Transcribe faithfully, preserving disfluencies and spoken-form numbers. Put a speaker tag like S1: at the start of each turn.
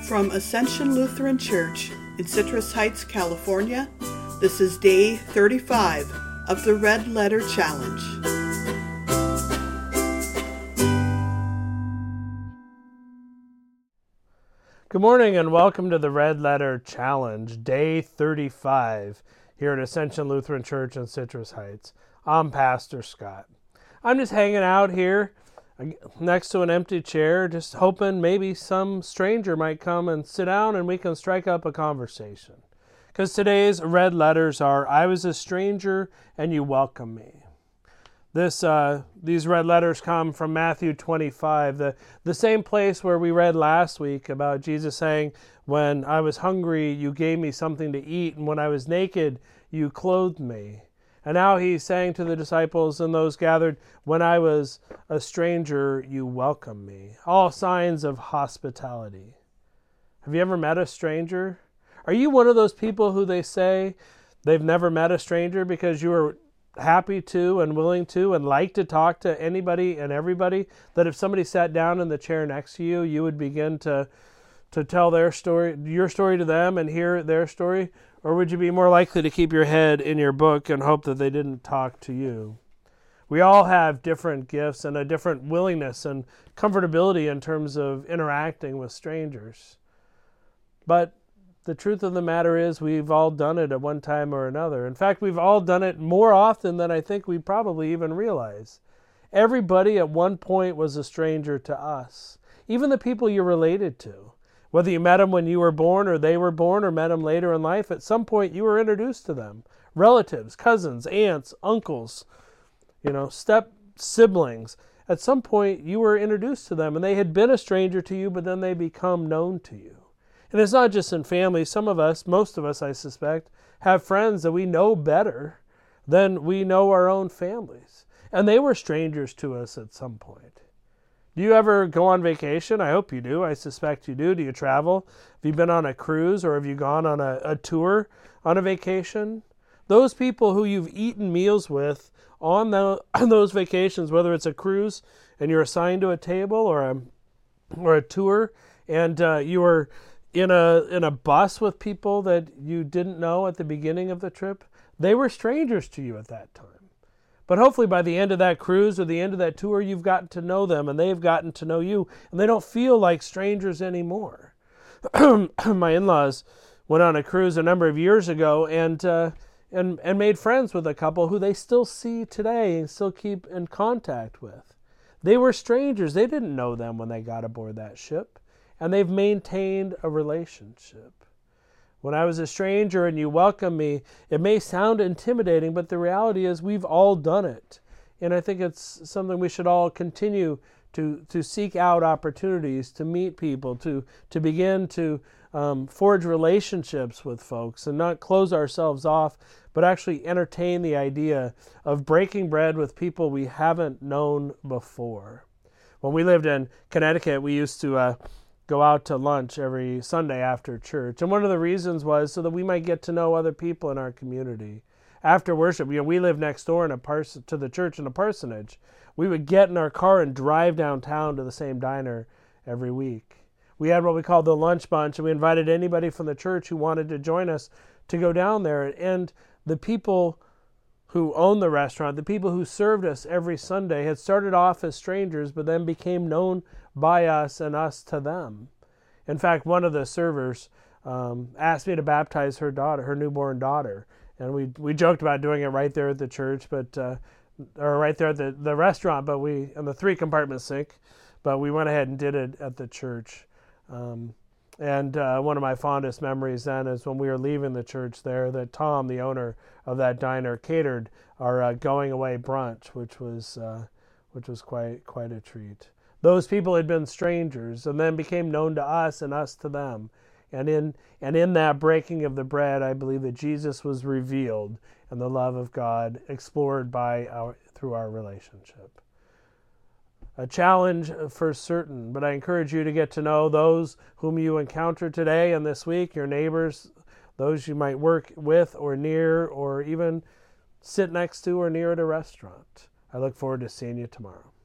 S1: From Ascension Lutheran Church in Citrus Heights, California, this is day thirty-five of the Red Letter Challenge.
S2: Good morning and welcome to the Red Letter Challenge, day thirty-five, here at Ascension Lutheran Church in Citrus Heights. I'm Pastor Scott. I'm just hanging out here next to an empty chair, just hoping maybe some stranger might come and sit down and we can strike up a conversation. Because today's red letters are, I was a stranger and you welcome me. This, uh, these red letters come from Matthew twenty-five, the, the same place where we read last week about Jesus saying, when I was hungry, you gave me something to eat, and when I was naked, you clothed me. And now he's saying to the disciples and those gathered, when I was a stranger, you welcomed me. All signs of hospitality. Have you ever met a stranger? Are you one of those people who they say they've never met a stranger because you were happy to and willing to and like to talk to anybody and everybody, that if somebody sat down in the chair next to you, you would begin to, to tell their story, your story to them and hear their story? Or would you be more likely to keep your head in your book and hope that they didn't talk to you? We all have different gifts and a different willingness and comfortability in terms of interacting with strangers. But the truth of the matter is we've all done it at one time or another. In fact, we've all done it more often than I think we probably even realize. Everybody at one point was a stranger to us, even the people you're related to. Whether you met them when you were born or they were born or met them later in life, at some point you were introduced to them. Relatives, cousins, aunts, uncles, you know, step siblings. At some point you were introduced to them and they had been a stranger to you, but then they become known to you. And it's not just in family. Some of us, most of us I suspect, have friends that we know better than we know our own families. And they were strangers to us at some point. Do you ever go on vacation? I hope you do. I suspect you do. Do you travel? Have you been on a cruise or have you gone on a, a tour on a vacation? Those people who you've eaten meals with on, the, on those vacations, whether it's a cruise and you're assigned to a table or a, or a tour, and uh, you were in a, in a bus with people that you didn't know at the beginning of the trip, they were strangers to you at that time. But hopefully by the end of that cruise or the end of that tour, you've gotten to know them and they've gotten to know you, and they don't feel like strangers anymore. My in-laws went on a cruise a number of years ago and, uh, and, and made friends with a couple who they still see today and still keep in contact with. They were strangers. They didn't know them when they got aboard that ship, and they've maintained a relationship. When I was a stranger and you welcome me, it may sound intimidating, but the reality is we've all done it. And I think it's something we should all continue to, to seek out opportunities to meet people, to, to begin to um, forge relationships with folks and not close ourselves off, but actually entertain the idea of breaking bread with people we haven't known before. When we lived in Connecticut, we used to Uh, go out to lunch every Sunday after church. And one of the reasons was so that we might get to know other people in our community. After worship, you know, we lived next door in a pars- to the church in a parsonage. We would get in our car and drive downtown to the same diner every week. We had what we called the lunch bunch, and we invited anybody from the church who wanted to join us to go down there. And the people who owned the restaurant, the people who served us every Sunday, had started off as strangers, but then became known by us and us to them. In fact, one of the servers um, asked me to baptize her daughter, her newborn daughter, and we we joked about doing it right there at the church, but uh, or right there at the, the restaurant, but we in the three compartment sink, but we went ahead and did it at the church. Um, and uh, one of my fondest memories then is when we were leaving the church there, that Tom, the owner of that diner, catered our uh, going away brunch, which was uh, which was quite quite a treat. Those people had been strangers and then became known to us and us to them. And in and in that breaking of the bread, I believe that Jesus was revealed and the love of God explored by our through our relationship. A challenge for certain, but I encourage you to get to know those whom you encounter today and this week, your neighbors, those you might work with or near or even sit next to or near at a restaurant. I look forward to seeing you tomorrow.